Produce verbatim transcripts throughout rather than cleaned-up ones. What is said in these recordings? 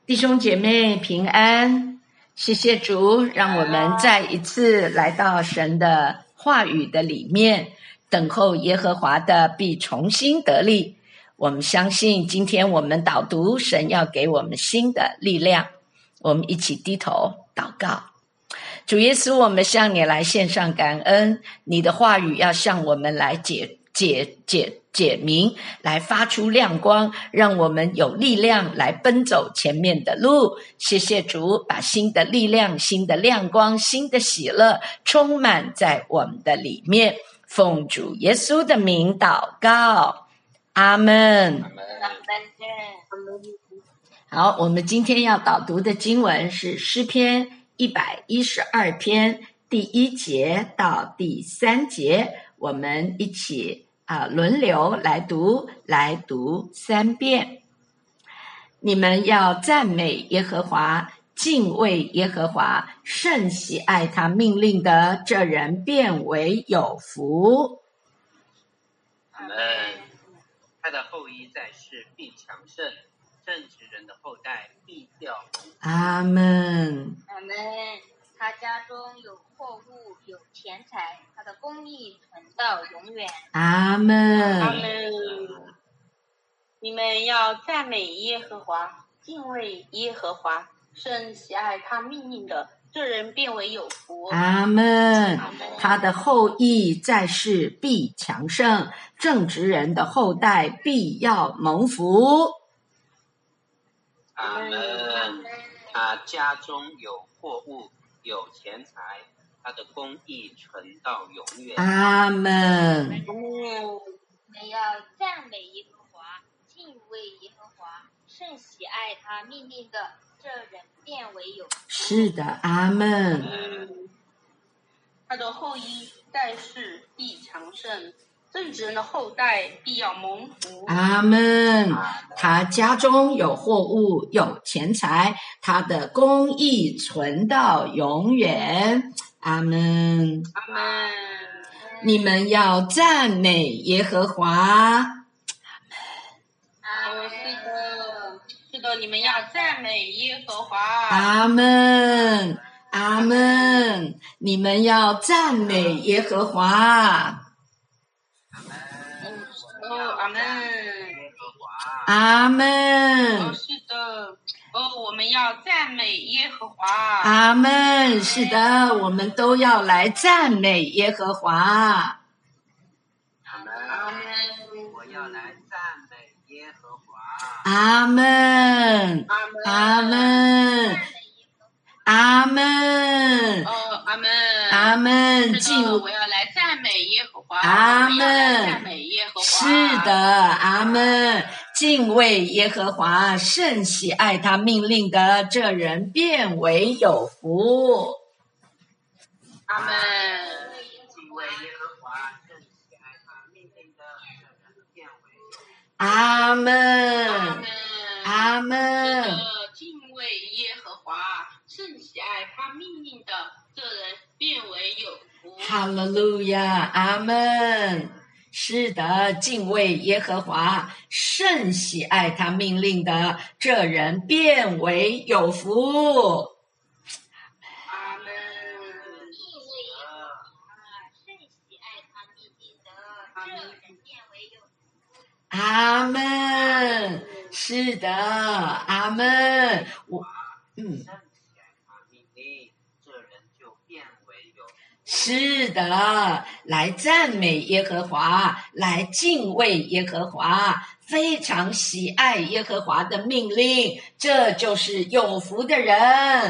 弟兄姐妹平安，谢谢主，让我们再一次来到神的话语的里面，等候耶和华的必重新得力。我们相信今天我们导读，神要给我们新的力量。我们一起低头祷告。主耶稣，我们向你来献上感恩，你的话语要向我们来解解解解明，来发出亮光，让我们有力量来奔走前面的路。谢谢主，把新的力量、新的亮光、新的喜乐充满在我们的里面。奉主耶稣的名祷告，阿们。好，我们今天要导读的经文是诗篇一百一十二篇第一节到第三节，我们一起啊、呃、轮流来读，来读三遍。你们要赞美耶和华，敬畏耶和华，甚喜爱他命令的，这人便为有福。 阿们。他的后裔在世必强盛，正直人的后代必掉。 阿们。 阿们。他家中有货物，有钱财，他的公义存到永远。 阿们。 阿们。你们要赞美耶和华，敬畏耶和华，甚喜爱他命令的，这人变为有福。 阿们。他的后裔在世必强盛，正直人的后代必要蒙福。 阿们。他家中有货物，有钱财，他的公义存到永远。 阿们。 你们要赞美耶和华，敬畏耶和华，甚喜爱他命令的，这人变为有福。 是的，阿们。 他的后裔在世必强盛，正直人的后代必要蒙福。 阿们。他家中有货物，有钱财，他的公义存到永远。阿们。 阿们。 你们要赞美耶和华。 阿们。是的，是的，你们要赞美耶和华。 阿们。阿们。你们要赞美耶和华。 哦，阿们。 阿们。 哦，是的。哦，我们要赞美耶和华。 阿们。是的，我们都要来赞美耶和华。 阿们。我要来赞美耶和华。 阿们。阿们。阿们。 哦，阿们。 阿们。 敬，我要来赞美耶和华。 阿们。 赞美耶和华。 是的，阿们。敬畏耶和华，甚喜爱他命令的，这人变为有福。 阿们。 敬畏耶和华，甚喜爱他命令的，这人变为有福。 阿们。阿们。 敬畏耶和华，甚喜爱他命令的，这人变为有福。 哈利路亚，阿们。是的，敬畏耶和华，甚喜爱他命令的，这人变为有福。 阿们。 敬畏耶和华，甚喜爱他命令的，这人变为有福。 阿们。是的，阿们。我嗯。是的，来赞美耶和华，来敬畏耶和华，非常喜爱耶和华的命令，这就是有福的人。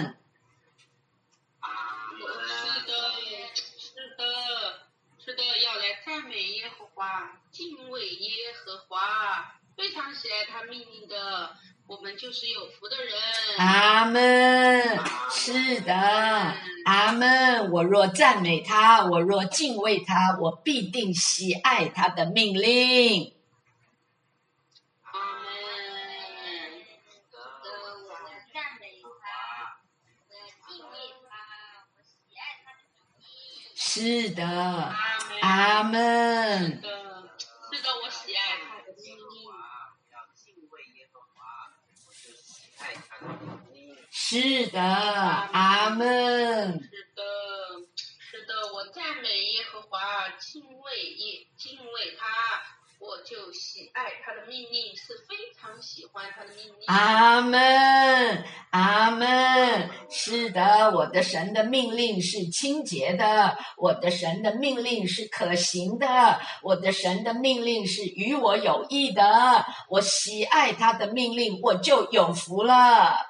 是的，是的，是的，要来赞美耶和华，敬畏耶和华，非常喜爱他命令的，我们就是有福的人。 阿们。是的，阿们。我若赞美他，我若敬畏他，我必定喜爱他的命令。 阿们。 我们赞美他，我敬畏他，我喜爱他的命令。 是的， 阿们。 是的，是的，我喜爱他的命令。 就喜爱他的命令。 是的，阿门。 是的，是的，我赞美耶和华，敬畏耶，敬畏他，我就喜爱他的命令，是非常喜欢他的命令。 阿门，阿门。是的，我的神的命令是清洁的，我的神的命令是可行的，我的神的命令是与我有益的，我喜爱他的命令，我就有福了。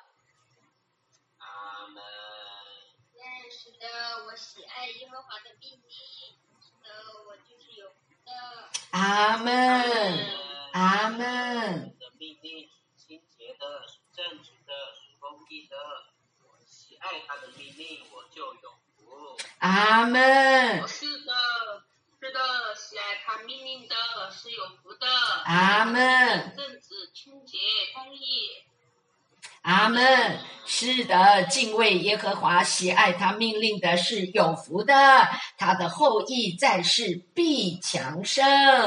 阿门。 是的，我喜爱耶和华的命令，是的，我就是有福的。 阿门，阿门。 神的命令是清洁的，是正直的，是公义的。我喜爱他的命令，我就有福。 阿门， 是的，是的，喜爱他命令的是有福的。 阿门， 正直、清洁、公义。 阿门。是的，敬畏耶和华，喜爱他命令的是有福的，他的后裔在世必强盛。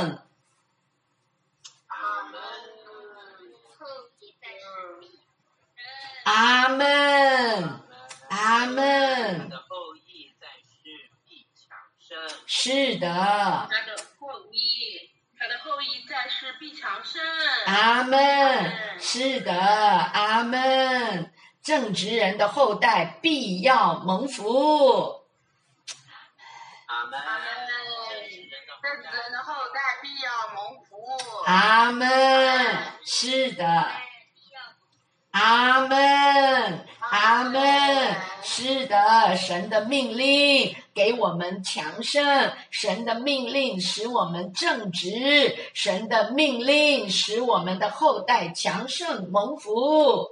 阿门。 后裔在世必阿门，阿门。 他的后裔在世必强盛。 是的， 他的后裔，他的后裔在世必强盛。 阿门。是的，阿门。正直人的后代必要蒙福。 阿门。 阿门。正直人的后代必要蒙福。 阿门。是的，阿门，阿门。是的，神的命令给我们强盛，神的命令使我们正直，神的命令使我们的后代强盛蒙福。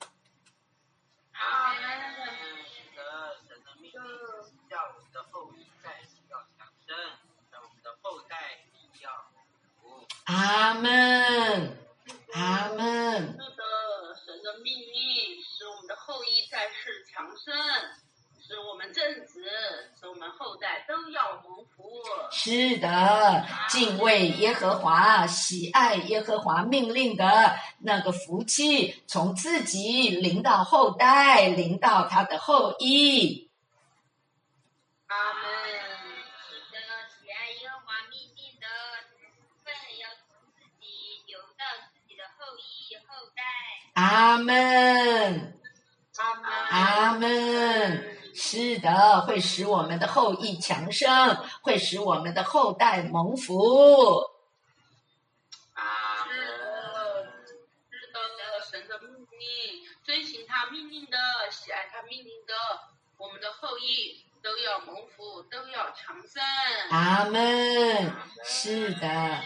阿门。是的，神的命令叫我们的后裔在世要强盛，让我们的后代必要蒙福。 阿门，阿门。 是的，神的命令使我们的后裔在世强盛，使我们正直，使我们后代都要蒙福。 是的，敬畏耶和华，喜爱耶和华命令的那个福气，从自己临到后代，临到他的后裔。 阿门。 是的，喜爱耶和华命令的份要从自己流到自己的后裔后代。 阿门， 阿门。 阿门。是的，会使我们的后裔强盛，会使我们的后代蒙福。 阿是的，是的，神的命令，遵行他命令的，喜爱他命令的，我们的后裔都要蒙福，都要强盛。 阿门。是的， 门。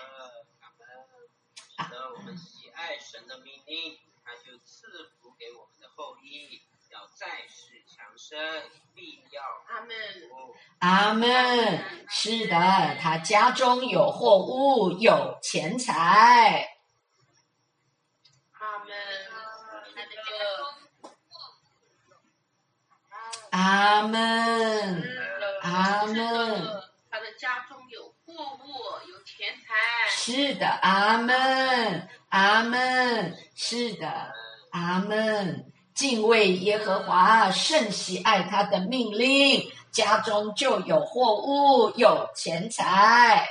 是的，我们喜爱神的命令，他就赐福给我们的后裔，要在世强盛，必要阿门。 福。 阿门。是的，他家中有货物，有钱财。 阿门。 他的家中阿门， 是的， 阿门。 是的，他的家中有货物，有钱财。 是的，阿门，阿门。是的，阿门。敬畏耶和华，甚喜爱他的命令，家中就有货物，有钱财。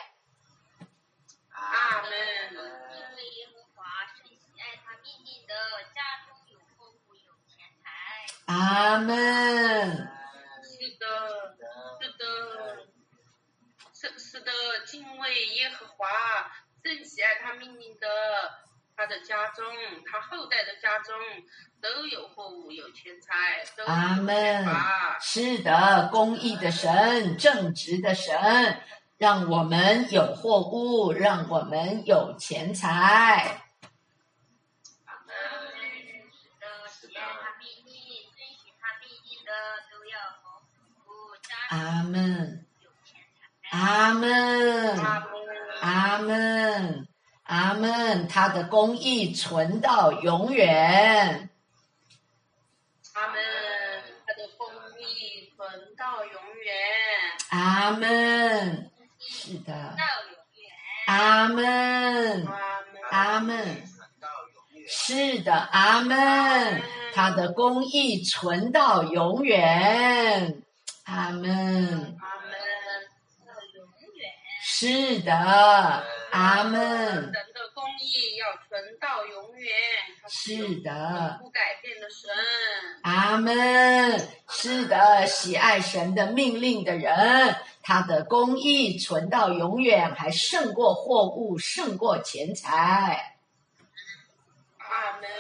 阿门。 敬畏耶和华，甚喜爱他命令的，家中有货物有钱财。 阿门。 是的，是的，是是的，敬畏耶和华，甚喜爱他命令的，他的家中，他后代的家中都有货物，有钱财，都有阿门缺乏。 是的，公义的神，正直的神，让我们有货物，让我们有钱财。 阿门。 是的，喜爱他命令，遵循他命令的，都要蒙福。家阿门， 有钱财。 阿门， 阿门。 阿门，阿门。他的公义存到永远。 阿门，他的公义存到永远。 阿门，是的， 到永远。 阿门， 阿门。 阿门。 传到永远。 是的，阿们。他的公义存到永远，阿们。 阿门。 永远。 是的，阿们。 神的公义要存到永远， 是的， 不改变的神。 阿们。是的，喜爱神的命令的人，他的公义存到永远，还胜过货物，胜过钱财。 阿门。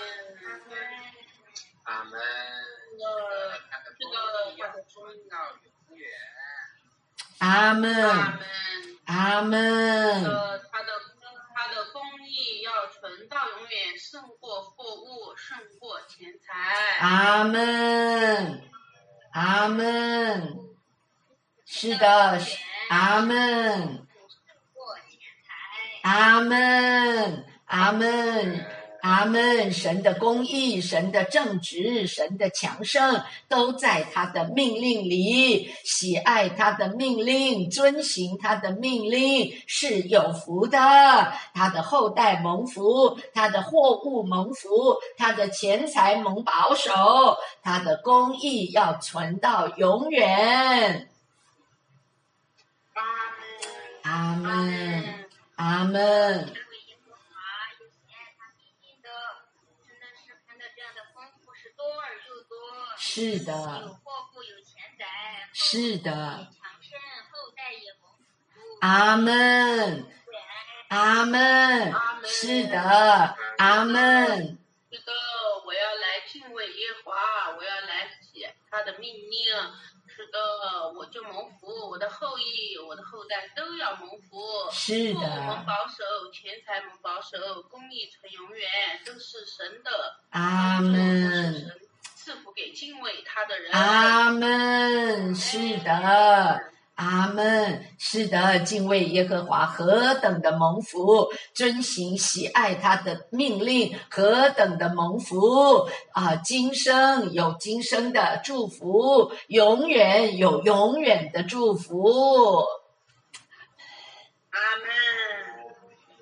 阿门。他的公义要存到永远。 阿们。 阿门。 阿们。 呃，他的他的公义要存到永远，胜过货物，胜过钱财。 阿们。阿们。是的，阿们。阿们。阿们。阿们。神的公义，神的正直，神的强盛，都在他的命令里。喜爱他的命令，遵行他的命令是有福的。他的后代蒙福，他的货物蒙福，他的钱财蒙保守，他的公义要存到永远。阿们。阿们。是的， 有货物，有钱财， 是的， 强盛，后代也蒙福。 阿们。阿们。是的，阿们。 是的，我要来敬畏耶和华，我要来写他的命令。是的，我就蒙福，我的后裔，我的后代都要蒙福。 是的， 蒙保守，钱财蒙保守，公义存永远，都是神的。 阿们。 赐福给敬畏他的人。 阿们。是的，阿们。是的，敬畏耶和华何等的蒙福，遵行喜爱他的命令何等的蒙福啊！今生有今生的祝福，永远有永远的祝福。 阿门。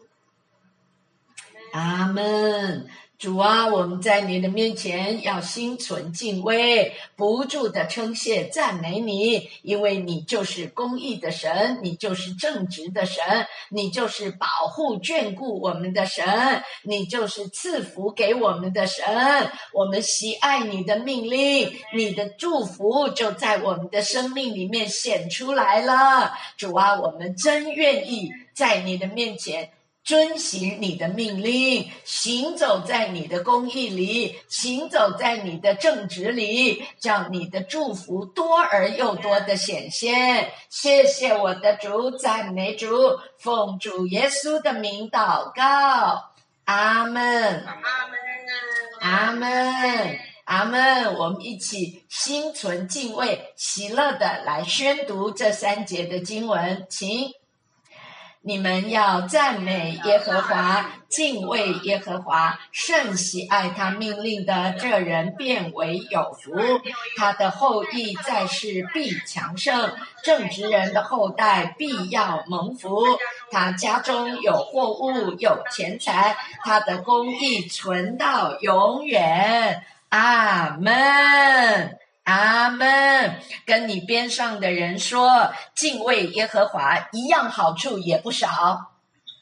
阿们。主啊，我们在你的面前要心存敬畏，不住的称谢赞美你，因为你就是公义的神，你就是正直的神，你就是保护眷顾我们的神，你就是赐福给我们的神。我们喜爱你的命令，你的祝福就在我们的生命里面显出来了。主啊，我们真愿意在你的面前遵行你的命令，行走在你的公义里，行走在你的正直里，让你的祝福多而又多的显现。谢谢我的主，赞美主，奉主耶稣的名祷告，阿们。阿们。阿们。我们一起心存敬畏，喜乐的来宣读这三节的经文，请。你们要赞美耶和华，敬畏耶和华，甚喜爱他命令的这人便为有福。他的后裔在世必强盛，正直人的后代必要蒙福。他家中有货物，有钱财，他的公义存到永远。阿们。阿们。跟你边上的人说，敬畏耶和华一样好处也不少。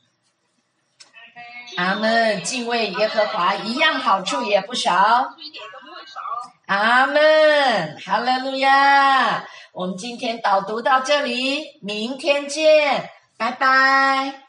阿们。敬畏耶和华一样好处也不少。阿们。哈利路亚。我们今天导读到这里，明天见，拜拜。